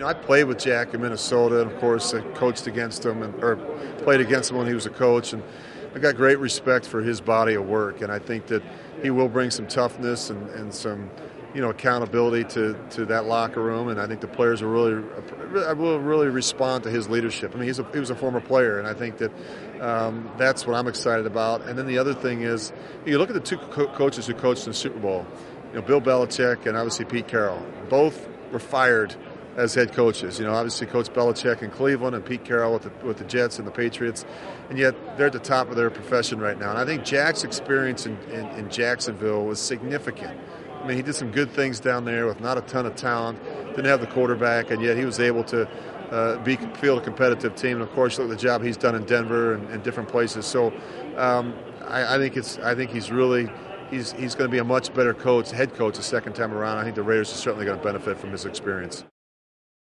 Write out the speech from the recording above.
I played with Jack in Minnesota, and of course, I coached against him or played against him when he was a coach, and I got great respect for his body of work, and I think that he will bring some toughness and some, accountability to that locker room, and I think the players will really respond to his leadership. I mean, he was a former player, and I think that that's what I'm excited about. And then the other thing is, you look at the two coaches who coached in the Super Bowl, Bill Belichick and obviously Pete Carroll. Both were fired as head coaches. Obviously Coach Belichick in Cleveland and Pete Carroll with the Jets and the Patriots, and yet they're at the top of their profession right now. And I think Jack's experience in Jacksonville was significant. I mean, he did some good things down there with not a ton of talent, didn't have the quarterback, and yet he was able to field a competitive team. And of course, look at the job he's done in Denver and different places. So I think he's going to be a much better head coach the second time around. I think the Raiders are certainly going to benefit from his experience.